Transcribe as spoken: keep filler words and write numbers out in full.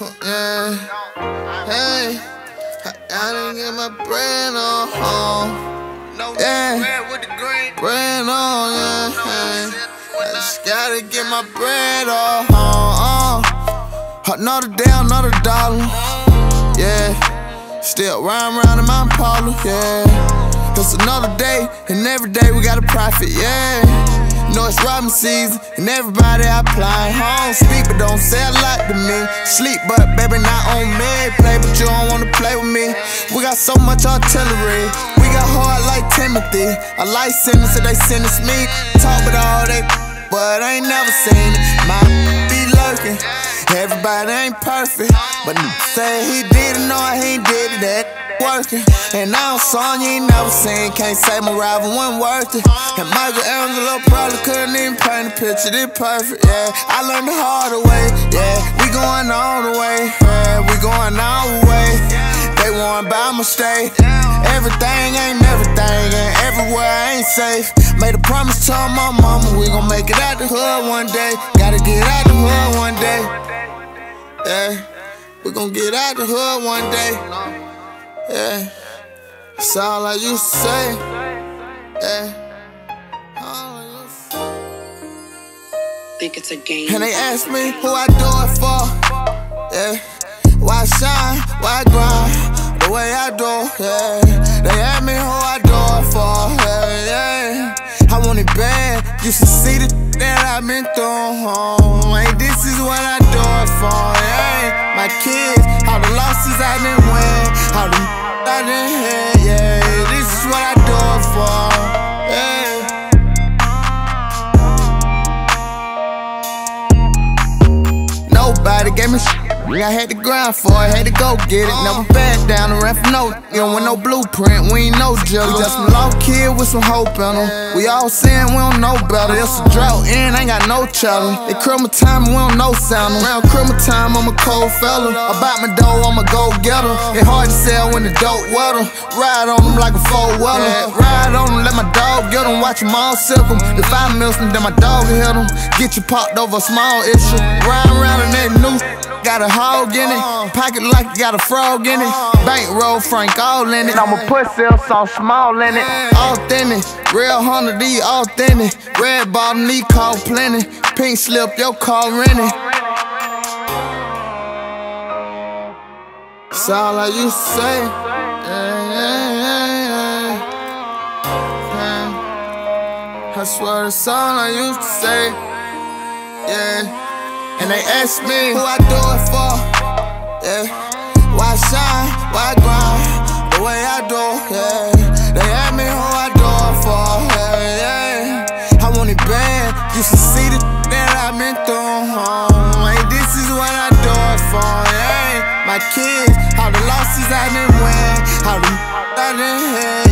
Yeah, hey, I, I didn't get my bread on home. Yeah, bread on, yeah, hey. I just gotta get my bread on home. Another day, another dollar. Yeah, still riding around in my Impala. Yeah, it's another day, and every day we got a profit. Yeah. Know it's robbing season, and everybody applying. I don't speak, but don't say a lot to me. Sleep, but baby, not on me. Play, but you don't wanna play with me. We got so much artillery. We got hard like Timothy. A life sentence, so they sentence me. Talk with all they, but I ain't never seen it. My be lurking. Everybody ain't perfect, but say he did it, no, he ain't did it. That working. And now I'm song you ain't never seen. Can't say my rival wasn't worth it. And Michelangelo probably couldn't even paint a picture this perfect. Yeah, I learned the hard way. Yeah, we going all the way. Yeah, we going all the way. They want by mistake. Everything ain't everything, and everywhere ain't safe. Made a promise to my mama, we gon' make it out the hood one day. Gotta get out the hood one day. Yeah, we gon' get out the hood one day. Yeah, that's all I used to say. Yeah, all I used to say. Think it's a game. And they ask me who I do it for. Yeah, why shine, why grind, the way I do. Yeah, they ask me who I do it for. Yeah, yeah, I want it bad. You should see the that I've been through. Home. Hey, this is what I do it for. Yeah, my kids, all the losses I didn't win, all the I didn't hit. Yeah, this is what I do it for. Yeah. Nobody gave me shit. I had to grind for it, had to go get it. Never back down and ran for no, you know, with no blueprint. We ain't no jelly, just some low kid with some hope in them. We all saying we don't know better. It's a drought and ain't got no challenge. They criminal time and we don't know sound. Around criminal time, I'm a cold fella. About my dough, I'm a go getter. It hard to sell when the dope weather. Ride on them like a four-wheeler. Ride on them, let my dog get them. Watch them all sip them. If I miss them, then my dog will hit them. Get you popped over a small issue. Ride around in that new. Got a hog in it, pocket like you got a frog in it. Bankroll Frank all in it. I'ma put sales on small in it. Authentic, real hundred D authentic. Red bottom knee call plenty. Pink slip, your car rented. That's all I used to say. Yeah, yeah, yeah, yeah. I swear that's all I used to say. Yeah. And they ask me who I do it for. Yeah, why shine, why grind, the way I do. Yeah, they ask me who I do it for. Yeah, yeah, I want it bad. You should see the that I've been through. Home. Hey, this is what I do it for. Yeah, my kids, all the losses I didn't win, all the I didn't hit.